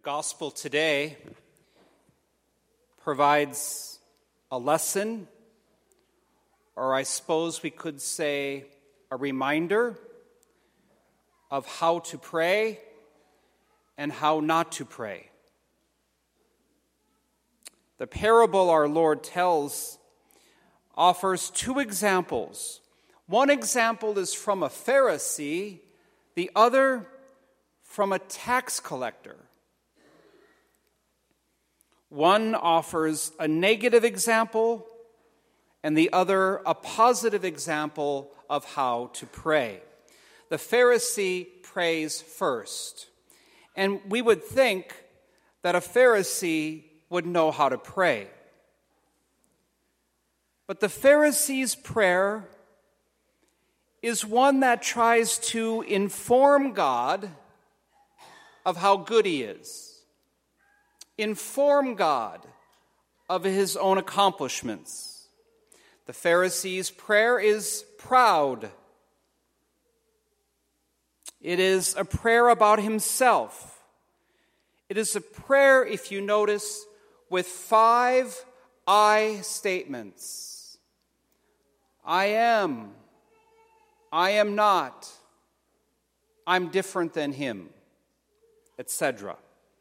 gospel today provides a lesson, or I suppose we could say a reminder of how to pray and how not to pray. The parable our Lord tells offers two examples. One example is from a Pharisee, the other from a tax collector. One offers a negative example, and the other a positive example of how to pray. The Pharisee prays first, and we would think that a Pharisee would know how to pray. But the Pharisee's prayer is one that tries to inform God of how good he is. Inform God of his own accomplishments. The Pharisee's prayer is proud. It is a prayer about himself. It is a prayer, if you notice, with 5 I statements. I am not, I'm different than him, etc.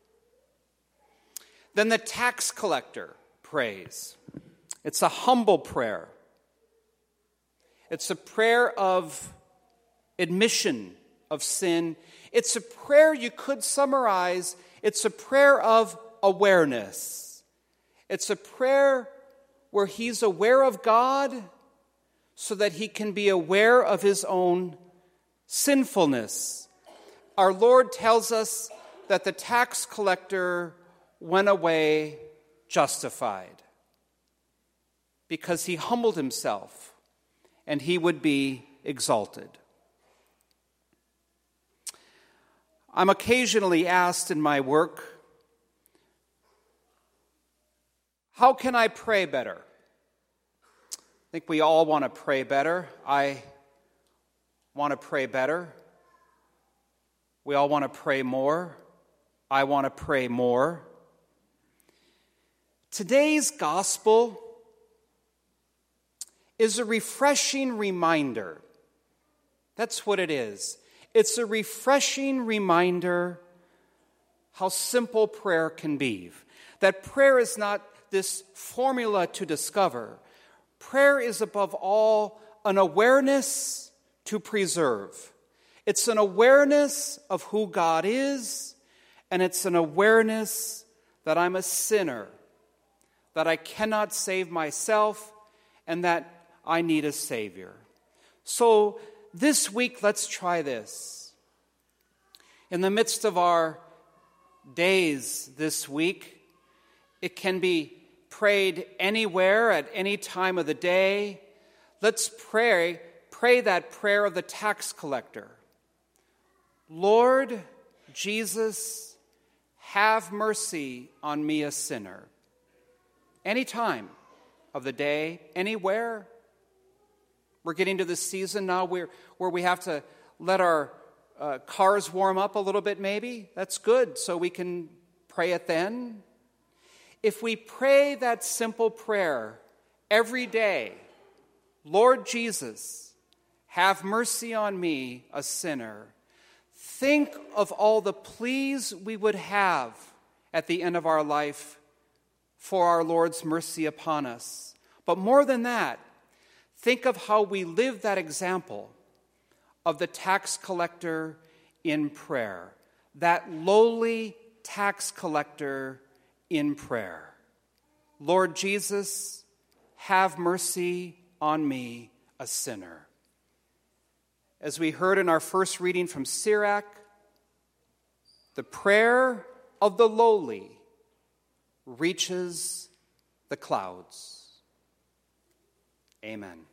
Then the tax collector prays. It's a humble prayer. It's a prayer of admission of sin. It's a prayer you could summarize. It's a prayer of awareness. It's a prayer where he's aware of God so that he can be aware of his own sinfulness. Our Lord tells us that the tax collector went away justified because he humbled himself and he would be exalted. I'm occasionally asked in my work, how can I pray better? I think we all want to pray better. I want to pray better. We all want to pray more. I want to pray more. Today's gospel is a refreshing reminder. That's what it is. It's a refreshing reminder how simple prayer can be. That prayer is not this formula to discover. Prayer is above all an awareness to preserve. It's an awareness of who God is, and it's an awareness that I'm a sinner, that I cannot save myself, and that I need a Savior. So this week, let's try this. In the midst of our days this week, it can be prayed anywhere at any time of the day. Let's pray that prayer of the tax collector. Lord Jesus, have mercy on me, a sinner. Any time of the day, anywhere. We're getting to the season now where we have to let our cars warm up a little bit maybe. That's good, so we can pray it then. If we pray that simple prayer every day, Lord Jesus, have mercy on me, a sinner, think of all the pleas we would have at the end of our life for our Lord's mercy upon us. But more than that, think of how we live that example of the tax collector in prayer, that lowly tax collector in prayer. Lord Jesus, have mercy on me, a sinner. As we heard in our first reading from Sirach, the prayer of the lowly reaches the clouds. Amen.